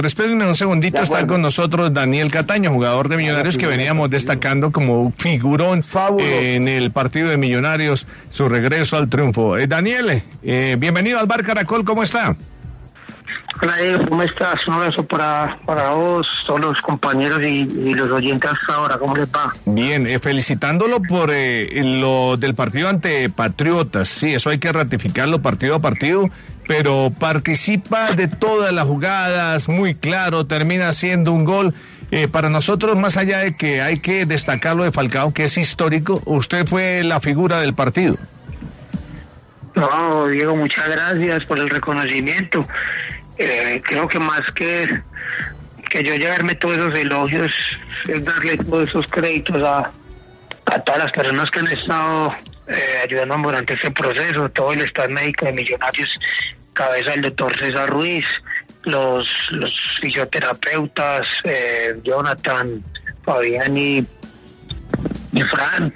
Espérenme un segundito, está con nosotros Daniel Cataño, jugador de Millonarios que veníamos destacando como figurón en el partido de Millonarios, su regreso al triunfo. Daniel, bienvenido al Bar Caracol, ¿cómo está? Hola Diego, ¿cómo estás? Un abrazo para vos, todos los compañeros y los oyentes hasta ahora, ¿cómo les va? Bien, felicitándolo por lo del partido ante Patriotas, sí, eso hay que ratificarlo partido a partido, pero participa de todas las jugadas, muy claro, termina haciendo un gol. Para nosotros, más allá de que hay que destacar lo de Falcao, que es histórico, usted fue la figura del partido. No, Diego, muchas gracias por el reconocimiento. Creo que más que yo llevarme todos esos elogios, es darle todos esos créditos a todas las personas que han estado ayudando durante este proceso, todo el staff médico de Millonarios, cabeza del doctor César Ruiz, los fisioterapeutas, Jonathan, Fabián y Fran,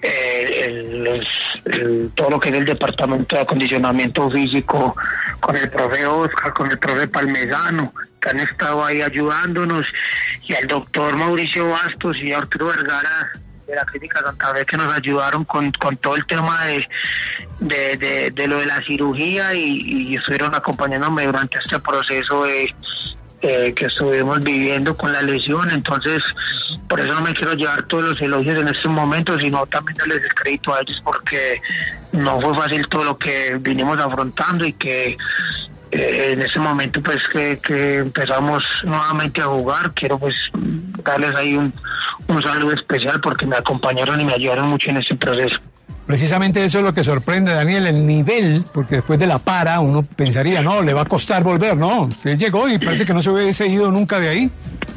todo lo que es el departamento de acondicionamiento físico, con el profe Oscar, con el profe Palmesano, que han estado ahí ayudándonos, y al doctor Mauricio Bastos y a Arturo Vergara de la Clínica Santa Fe, que nos ayudaron con todo el tema de lo de la cirugía y estuvieron acompañándome durante este proceso que estuvimos viviendo con la lesión. Entonces, por eso no me quiero llevar todos los elogios en este momento, sino también darles el crédito a ellos, porque no fue fácil todo lo que vinimos afrontando, y que en este momento pues que empezamos nuevamente a jugar, quiero pues darles ahí un saludo especial, porque me acompañaron y me ayudaron mucho en este proceso. Precisamente eso es lo que sorprende, Daniel, el nivel, porque después de la para uno pensaría, no, le va a costar volver, no, usted llegó y parece que no se hubiese ido nunca de ahí.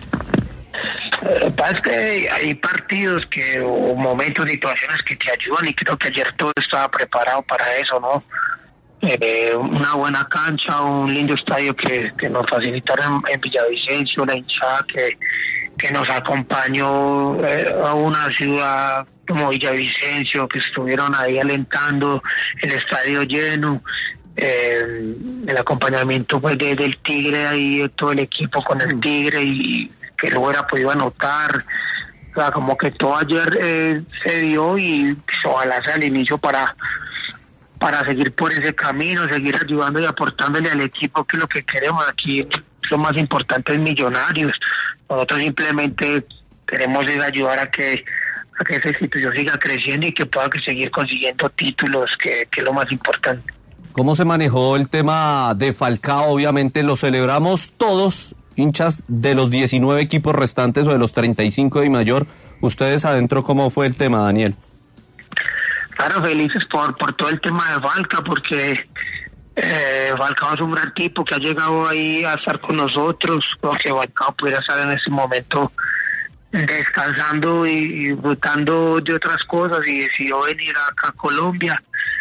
Pasa que hay partidos o momentos, situaciones que te ayudan, y creo que ayer todo estaba preparado para eso, ¿no? Una buena cancha, un lindo estadio que nos facilitaron en Villavicencio, la hinchada que nos acompañó a una ciudad como Villavicencio, que estuvieron ahí alentando, el estadio lleno, el acompañamiento pues del Tigre, ahí todo el equipo con el Tigre, y que lo hubiera podido anotar. O sea, como que todo ayer se dio, y pues, ojalá sea el inicio para seguir por ese camino, seguir ayudando y aportándole al equipo, que es lo que queremos aquí. Lo más importante es Millonarios. Nosotros simplemente queremos ayudar a que esa institución siga creciendo y que pueda seguir consiguiendo títulos, que es lo más importante. ¿Cómo se manejó el tema de Falcao? Obviamente lo celebramos todos, hinchas de los 19 equipos restantes o de los 35 de mayor. Ustedes adentro, ¿cómo fue el tema, Daniel? Claro, felices por todo el tema de Falca, porque Falcao es un gran tipo que ha llegado ahí a estar con nosotros. Creo que Falcao pudiera estar en ese momento descansando y disfrutando de otras cosas, y decidió venir acá a Colombia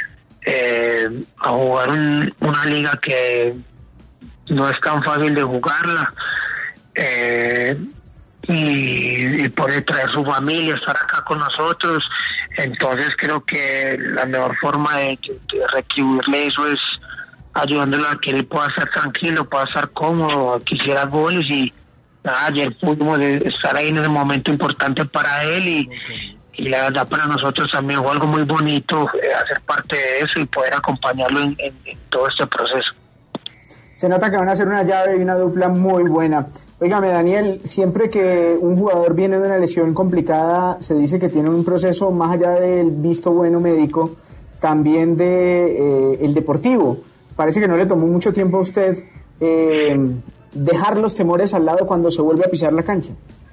a jugar una liga que no es tan fácil de jugarla, y poder traer su familia, estar acá con nosotros. Entonces creo que la mejor forma de retribuirle eso es ayudándolo a que él pueda estar tranquilo, pueda estar cómodo, que hiciera goles, y ayer pudimos estar ahí en ese momento importante para él, y la verdad para nosotros también fue algo muy bonito hacer parte de eso y poder acompañarlo en todo este proceso. Se nota que van a hacer una llave y una dupla muy buena. Óigame, Daniel, siempre que un jugador viene de una lesión complicada, se dice que tiene un proceso más allá del visto bueno médico, también de el deportivo. Parece que no le tomó mucho tiempo a usted dejar los temores al lado cuando se vuelve a pisar la cancha.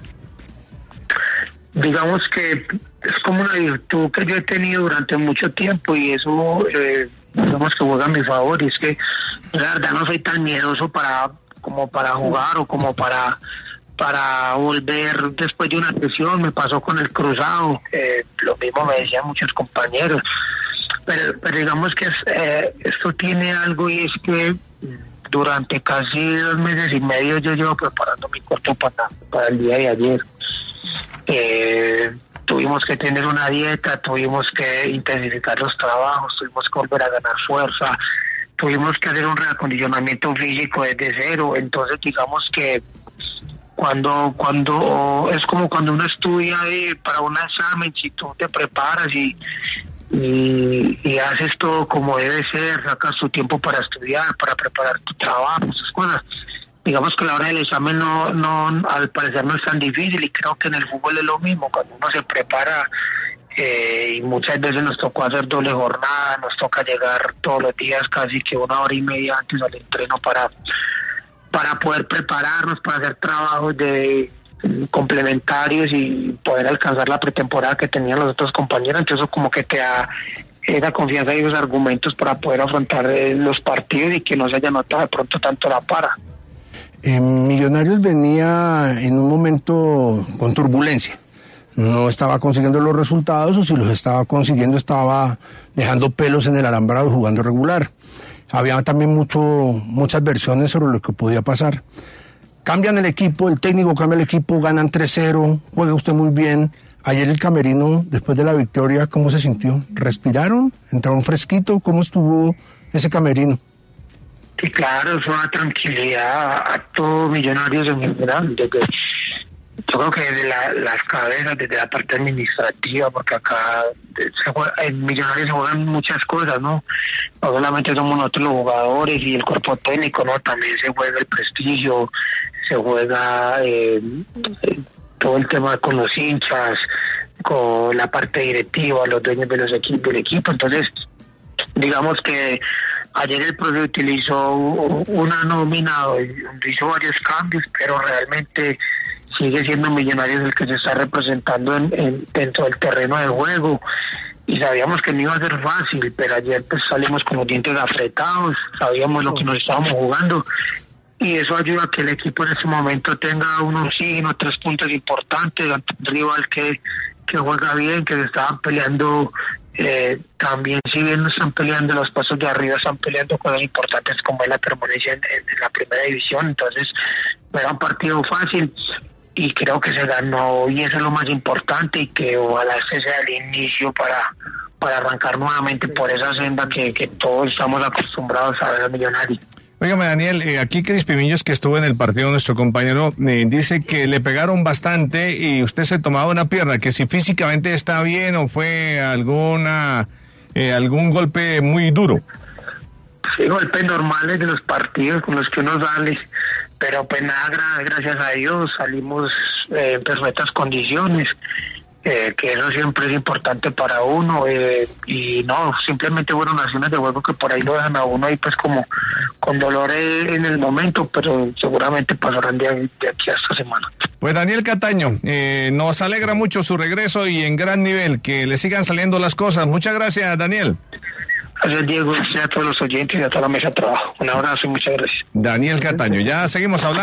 Digamos que es como una virtud que yo he tenido durante mucho tiempo, y eso digamos que juega a mi favor, y es que la verdad no soy tan miedoso como para jugar o como para volver después de una lesión. Me pasó con el cruzado, lo mismo me decían muchos compañeros, pero digamos que esto tiene algo, y es que durante casi 2 meses y medio yo llevo preparando mi cuerpo para el día de ayer. Tuvimos que tener una dieta, tuvimos que intensificar los trabajos, tuvimos que volver a ganar fuerza, tuvimos que hacer un reacondicionamiento físico desde cero, entonces digamos que cuando es como cuando uno estudia para un examen, si tú te preparas y haces todo como debe ser, sacas tu tiempo para estudiar, para preparar tu trabajo, esas cosas. Digamos que la hora del examen no al parecer no es tan difícil, y creo que en el fútbol es lo mismo, cuando uno se prepara, y muchas veces nos tocó hacer doble jornada, nos toca llegar todos los días casi que 1 hora y media antes al entreno para poder prepararnos, para hacer trabajos complementarios y poder alcanzar la pretemporada que tenían los otros compañeros. Entonces eso como que te da esa confianza y esos argumentos para poder afrontar los partidos y que no se haya notado de pronto tanto la para. Millonarios venía en un momento con turbulencia, no estaba consiguiendo los resultados, o si los estaba consiguiendo estaba dejando pelos en el alambrado y jugando regular. Había también muchas versiones sobre lo que podía pasar. Cambian el equipo, el técnico cambia el equipo, ganan 3-0, juega usted muy bien. Ayer el camerino, después de la victoria, ¿cómo se sintió? ¿Respiraron? ¿Entraron fresquito? ¿Cómo estuvo ese camerino? Sí, claro, es una tranquilidad a todos Millonarios en general. Yo creo que desde las cabezas, desde la parte administrativa, porque acá en Millonarios se juegan muchas cosas, ¿no? No solamente somos nosotros los jugadores y el cuerpo técnico, ¿no? También se juega el prestigio, se juega todo el tema con los hinchas, con la parte directiva, los dueños de los equipos, del equipo. Entonces, digamos que ayer el profe utilizó una nómina, hizo varios cambios, pero realmente sigue siendo Millonarios el que se está representando dentro del terreno de juego, y sabíamos que no iba a ser fácil, pero ayer pues salimos con los dientes apretados, sabíamos lo que nos estábamos jugando, y eso ayuda a que el equipo en este momento tenga un oxígeno, 3 puntos importantes ante un rival que juega bien, que se estaban peleando. También, si bien no están peleando los pasos de arriba, están peleando cosas importantes como es la permanencia en la primera división. Entonces no era un partido fácil y creo que se ganó, y eso es lo más importante, y que ojalá este sea el inicio para arrancar nuevamente por esa senda que todos estamos acostumbrados a ver a Millonarios. Óigame, Daniel, aquí Crispy Millos, que estuvo en el partido, nuestro compañero, dice que le pegaron bastante y usted se tomaba una pierna, que si físicamente está bien o fue algún golpe muy duro. Sí, golpes normales de los partidos con los que uno sale, pero pues nada, gracias a Dios salimos en perfectas condiciones. Que eso siempre es importante para uno, y no, simplemente fueron acciones de juego que por ahí lo dejan a uno ahí pues como con dolor en el momento, pero seguramente pasarán de aquí a esta semana. Pues Daniel Cataño, nos alegra mucho su regreso y en gran nivel, que le sigan saliendo las cosas. Muchas gracias, Daniel. Gracias, Diego, a todos los oyentes y a toda la mesa de trabajo. Un abrazo y muchas gracias. Daniel Cataño, ya seguimos hablando.